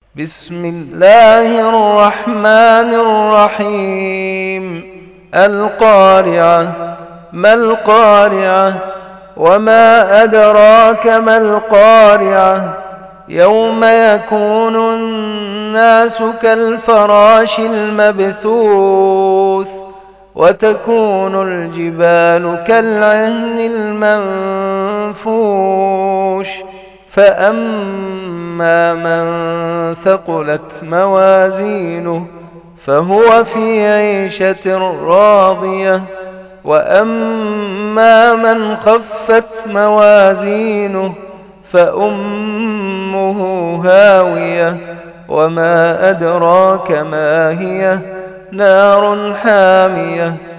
بسم الله الرحمن الرحيم. القارعة. ما القارعة؟ وما أدراك ما القارعة؟ يوم يكون الناس كالفراش المبثوث وتكون الجبال كالعهن المنفوش فأما من ثقلت موازينه فهو في عيشة راضية وأما من خفت موازينه فأمه هاوية وما أدراك ما هي نار حامية